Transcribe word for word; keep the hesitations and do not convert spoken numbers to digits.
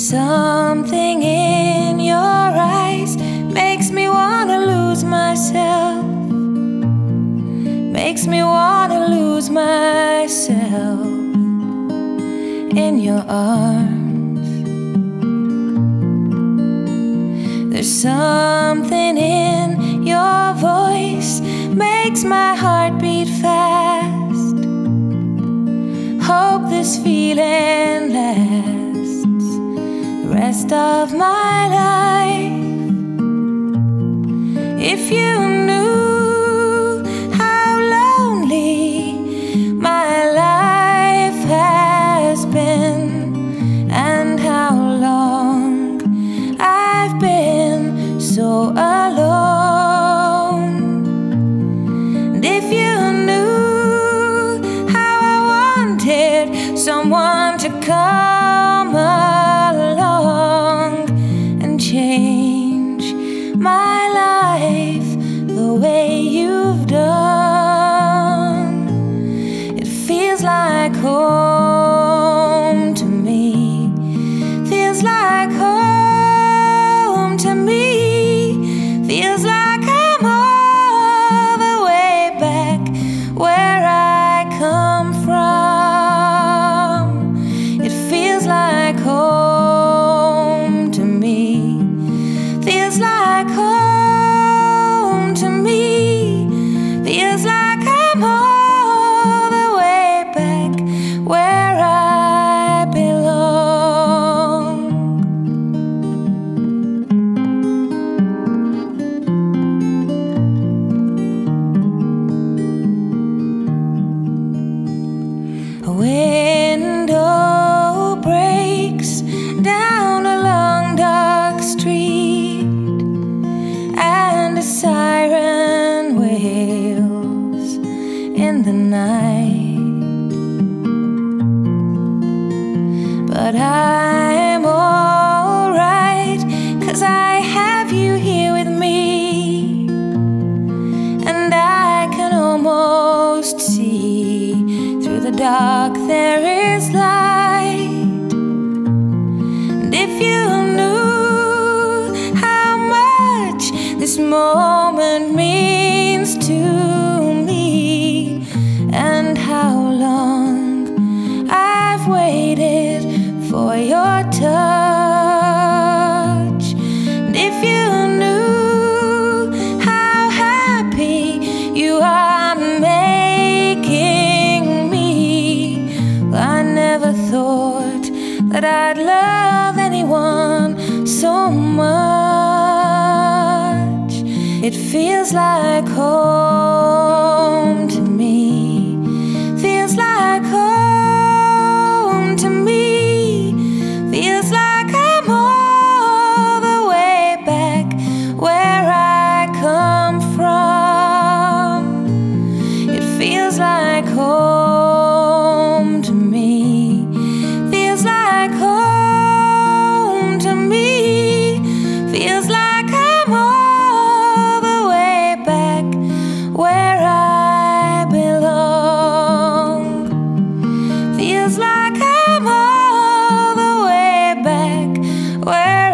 something in your eyes makes me wanna lose myself, makes me wanna lose myself in your arms. There's something in your voice makes my heart beat fast. Hope this feeling lasts the rest of my life. If you knew how lonely my life has been and how long I've been so alone, and if you knew how I wanted someone to come along and change my life the way you've done, it feels like home to me, feels like home to me, feels like I'm all the way back where I come from. It feels like home to me, feels like home to me, feels like I'm all the way back where I belong. A window breaks down a long dark street, and a siren wails in the night. But I'm alright, 'cause I have you here with me, and I can almost see through the dark there is light. And if you knew how much this moment means to me, and how long I've waited for your touch, and if you knew how happy you are making me, well, I never thought that I'd love anyone so much. It feels like home to me, feels like home to me, feels like I'm all the way back where I come from. It feels like home to me, feels like home to me, feels like I'm all the way back where I belong. Feels like I'm all the way back where